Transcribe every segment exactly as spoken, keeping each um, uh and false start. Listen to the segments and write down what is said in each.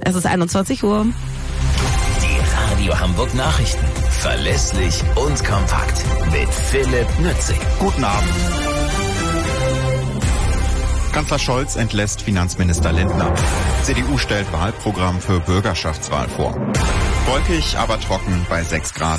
Es ist einundzwanzig Uhr. Die Radio Hamburg Nachrichten. Verlässlich und kompakt. Mit Philipp Nützig. Guten Abend. Kanzler Scholz entlässt Finanzminister Lindner. C D U stellt Wahlprogramm für Bürgerschaftswahl vor. Wolkig, aber trocken bei sechs Grad.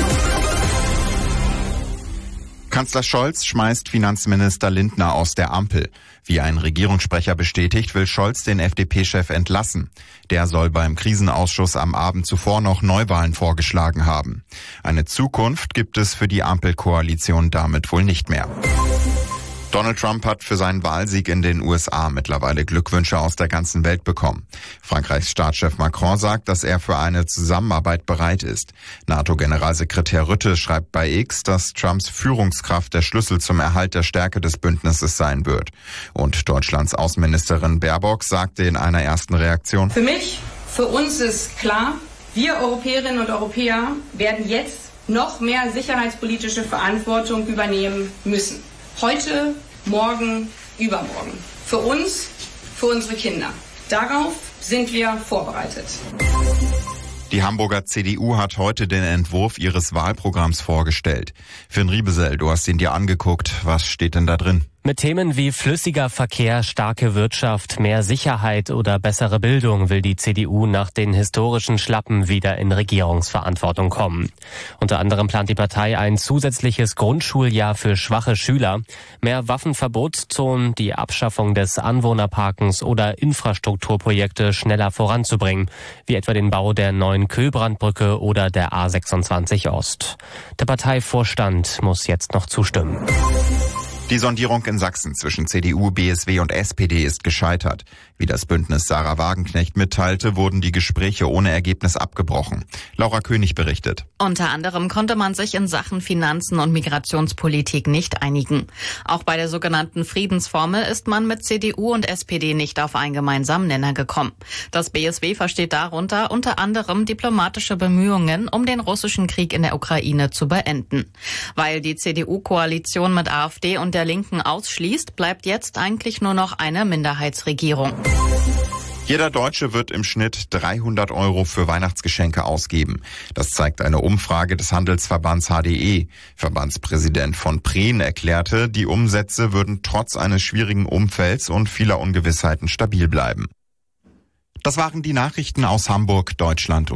Kanzler Scholz schmeißt Finanzminister Lindner aus der Ampel. Wie ein Regierungssprecher bestätigt, will Scholz den F D P-Chef entlassen. Der soll beim Krisenausschuss am Abend zuvor noch Neuwahlen vorgeschlagen haben. Eine Zukunft gibt es für die Ampelkoalition damit wohl nicht mehr. Donald Trump hat für seinen Wahlsieg in den U S A mittlerweile Glückwünsche aus der ganzen Welt bekommen. Frankreichs Staatschef Macron sagt, dass er für eine Zusammenarbeit bereit ist. NATO-Generalsekretär Rutte schreibt bei X, dass Trumps Führungskraft der Schlüssel zum Erhalt der Stärke des Bündnisses sein wird. Und Deutschlands Außenministerin Baerbock sagte in einer ersten Reaktion: Für mich, für uns ist klar, wir Europäerinnen und Europäer werden jetzt noch mehr sicherheitspolitische Verantwortung übernehmen müssen. Heute, morgen, übermorgen. Für uns, für unsere Kinder. Darauf sind wir vorbereitet. Die Hamburger C D U hat heute den Entwurf ihres Wahlprogramms vorgestellt. Finn Riebesell, du hast ihn dir angeguckt. Was steht denn da drin? Mit Themen wie flüssiger Verkehr, starke Wirtschaft, mehr Sicherheit oder bessere Bildung will die C D U nach den historischen Schlappen wieder in Regierungsverantwortung kommen. Unter anderem plant die Partei ein zusätzliches Grundschuljahr für schwache Schüler, mehr Waffenverbotszonen, die Abschaffung des Anwohnerparkens oder Infrastrukturprojekte schneller voranzubringen, wie etwa den Bau der neuen Kühlbrandbrücke oder der A sechsundzwanzig Ost. Der Parteivorstand muss jetzt noch zustimmen. Die Sondierung in Sachsen zwischen C D U, B S W und S P D ist gescheitert. Wie das Bündnis Sarah Wagenknecht mitteilte, wurden die Gespräche ohne Ergebnis abgebrochen. Laura König berichtet. Unter anderem konnte man sich in Sachen Finanzen und Migrationspolitik nicht einigen. Auch bei der sogenannten Friedensformel ist man mit C D U und S P D nicht auf einen gemeinsamen Nenner gekommen. Das B S W versteht darunter unter anderem diplomatische Bemühungen, um den russischen Krieg in der Ukraine zu beenden. Weil die C D U-Koalition mit AfD und der Linken ausschließt, bleibt jetzt eigentlich nur noch eine Minderheitsregierung. Jeder Deutsche wird im Schnitt dreihundert Euro für Weihnachtsgeschenke ausgeben. Das zeigt eine Umfrage des Handelsverbands H D E. Verbandspräsident von Prehn erklärte, die Umsätze würden trotz eines schwierigen Umfelds und vieler Ungewissheiten stabil bleiben. Das waren die Nachrichten aus Hamburg, Deutschland.